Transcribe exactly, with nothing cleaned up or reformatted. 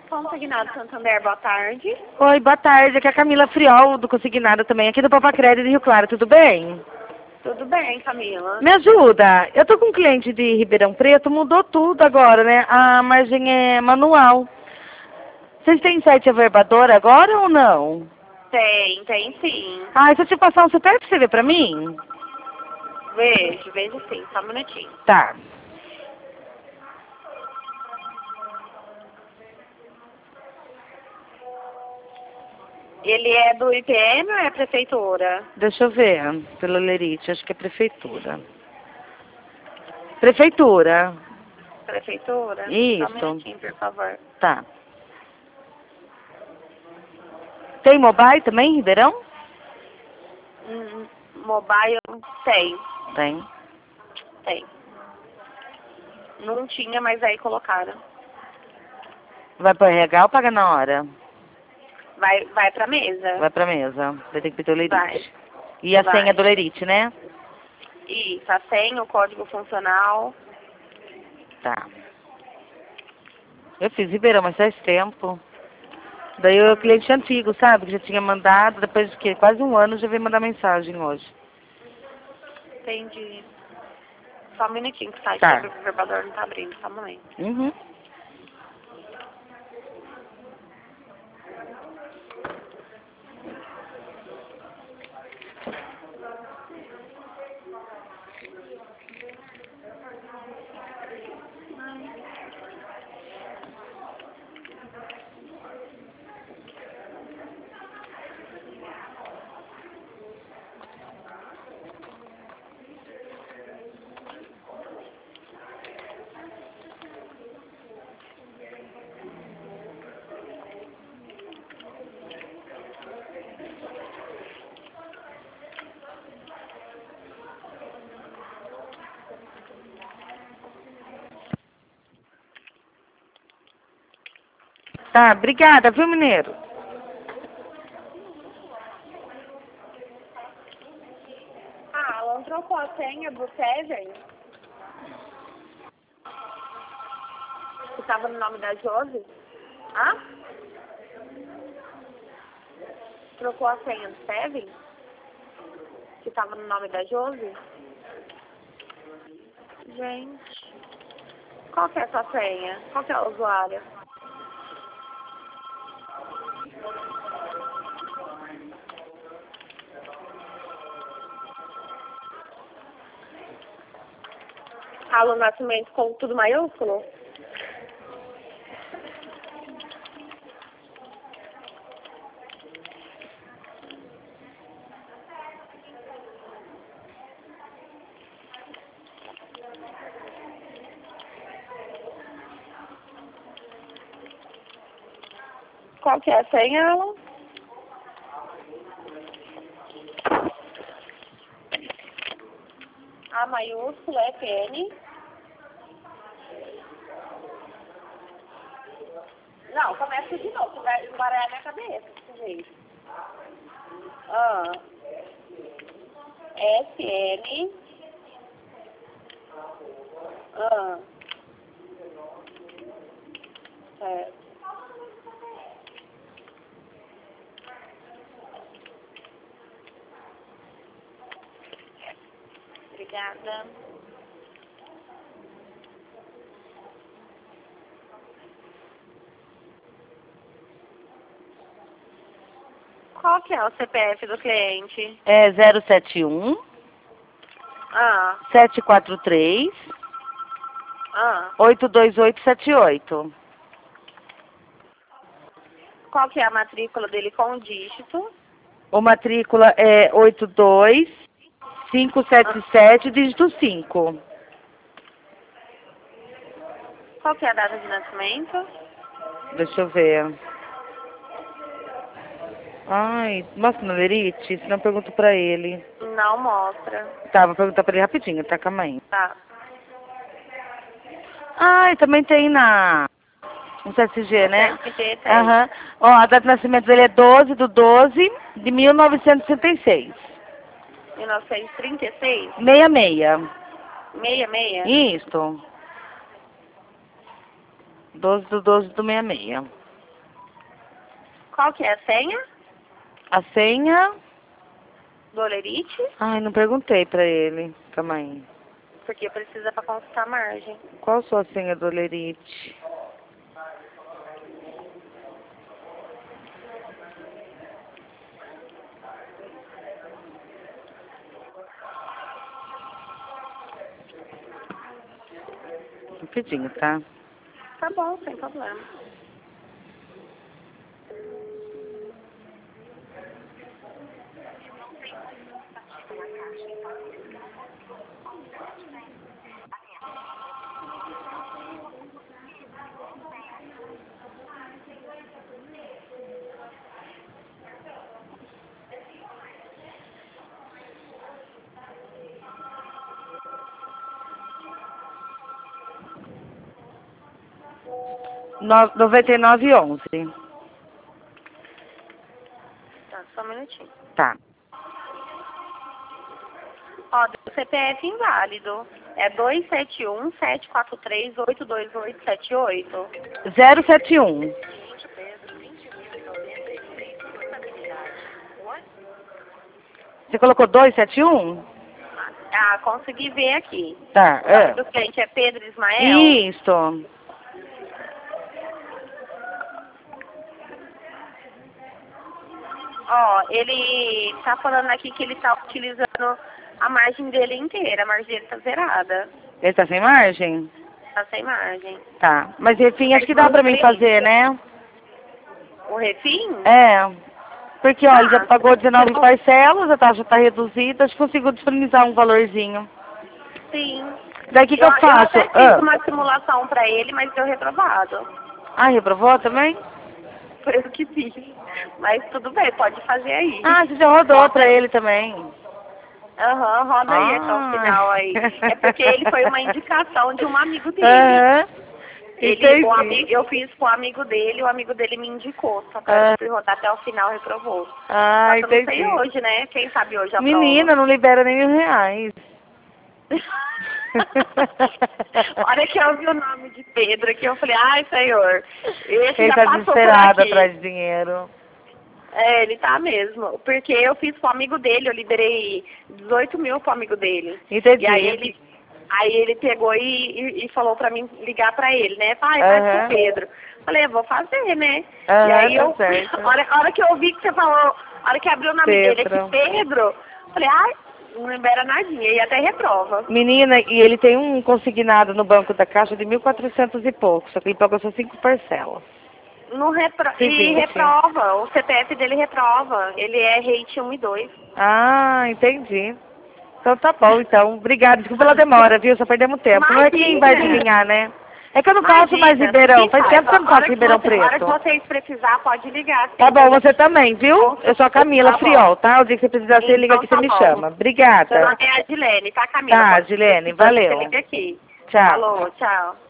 Consignado Santander, boa tarde. Oi, boa tarde. Aqui é a Camila Friol, do Consignado também, aqui do Papacrédito de Rio Claro, tudo bem? Tudo bem, Camila? Me ajuda. Eu tô com um cliente de Ribeirão Preto, mudou tudo agora, né? A margem é manual. Vocês têm site averbador agora ou não? Tem, tem sim. Ah, se eu te passar um C P F, você vê pra mim? Vejo, vejo sim, só um minutinho. Tá. Ele é do I P M ou é prefeitura? Deixa eu ver, pelo Lerite, acho que é prefeitura. Prefeitura. Prefeitura? Isso. Só um minutinho, por favor. Tá. Tem mobile também, Ribeirão? Hum, mobile tem, Tem. tem. Não tinha, mas aí colocaram. Vai pro R H ou paga na hora? Vai, vai pra mesa. Vai pra mesa. Vai ter que pedir o Lerite. Vai. E a Vai. senha do Lerite, né? Isso, a senha, o código funcional. Tá. Eu fiz Ribeirão, mas faz tempo. Daí o cliente antigo, sabe? Que já tinha mandado, depois de que quase um ano já veio mandar mensagem hoje. Entendi. Só um minutinho que o site Tá. do verbador não tá abrindo, só um momento. Uhum. Tá, obrigada, viu, mineiro? Ah, ela não trocou a senha do Kevin? Que tava no nome da Josi? Hã? Trocou a senha do Kevin? Que tava no nome da Josi? Gente. Qual que é a sua senha? Qual que é o usuário? Alô, Nascimento com tudo maiúsculo? Qual que é a senha, Alan? A maiúsculo, F N. Não, começa de novo, vai embaralhar minha cabeça desse jeito. Ah. F N. Ah. É. Obrigada. Qual que é o C P F do cliente? É zero sete um, Ah, sete quatro três, ah. oito dois oito sete oito. Qual que é a matrícula dele com o dígito? O matrícula é oito dois cinco sete sete, dígito cinco. Qual que é a data de nascimento? Deixa eu ver. Ai, mostra no Lerite, senão eu pergunto pra ele. Não mostra. Tá, vou perguntar pra ele rapidinho, tá? Calma aí. Tá. Ai, também tem na... no C S G, né? C S G tem. Aham. Ó, a data de nascimento dele é doze do doze de mil novecentos e sessenta e seis. mil novecentos e trinta e seis? Meia meia. Meia, meia? Isto. doze do doze do meia meia. Qual que é a senha? A senha... Do Olerite? Ai, não perguntei pra ele. Calma aí. Porque precisa pra consultar a margem. Qual a sua senha do Olerite? Rapidinho, tá? Tá bom, sem problema. No- noventa e nove e onze. Tá, só um minutinho. Tá. Ó, do C P F inválido. É dois sete um, sete quatro três, oito dois oito sete oito. zero sete um. Você colocou dois sete um? Ah, consegui ver aqui. Tá. O nome É. do cliente é Pedro Ismael. Isso. Ó, ele tá falando aqui que ele tá utilizando a margem dele inteira. A margem dele tá zerada. Ele tá sem margem? Tá sem margem. Tá. Mas enfim, acho que dá pra mim fazer, né? O refim? É. Porque, ó, ele já Ah, pagou dezenove tá. parcelas, a taxa tá reduzida, acho que consigo disponibilizar um valorzinho. Sim. Daí o que, que eu, eu faço? até fiz Ah. uma simulação pra ele, mas deu reprovado. Ah, reprovou também? Foi eu que fiz. Mas tudo bem, pode fazer aí. Ah, você já rodou pra ele também. Aham, roda aí até o Ah. final aí. É porque ele foi uma indicação de um amigo dele. Aham. Ele, o Entendi. amigo, eu fiz com o amigo dele, o amigo dele me indicou. Só que Ah. eu fui rodar até o final, reprovou. Ah, Só que eu não entendi. sei hoje, né? Quem sabe hoje a Menina, não libera nem os reais. Olha que eu vi o nome de Pedro aqui, eu falei, ai, senhor, esse Ele já tá passou por desesperado aqui. atrás de dinheiro. É, ele tá mesmo. Porque eu fiz pro amigo dele, eu liberei dezoito mil pro amigo dele. Entendi. E aí ele, aí ele pegou e, e, e falou pra mim ligar pra ele, né? Pai, faz Aham. pro Pedro. Falei, eu vou fazer, né? Aham, e aí tá eu, certo. a hora, a hora que eu vi que você falou, a hora que abriu o nome dele Pedro. aqui, Pedro, falei, ai, não libera nadinha, e até reprova. Menina, e ele tem um consignado no banco da Caixa de mil e quatrocentos e pouco, só que ele pagou só cinco parcelas. Não repro Que e vinte. reprova, o C P F dele reprova. Ele é rate um e dois. Ah, entendi. Então tá bom, então. Obrigada. Desculpa pela demora, viu? Só perdemos tempo. Não é quem vai Imagina. adivinhar, né? É que eu não faço Imagina, mais Ribeirão. Faz fique tempo que eu não a hora faço que Ribeirão você- A hora que Preto. vocês precisar, pode ligar. Tá bom, você também, viu? Eu sou a Camila Tá bom. Friol, tá? O dia que você precisar, você liga Então aqui, tá você me bom. chama. Meu Obrigada. nome é Adilene, tá, Camila? Tá, Pode- Adilene, Você valeu. liga aqui. Tchau. Falou, tchau.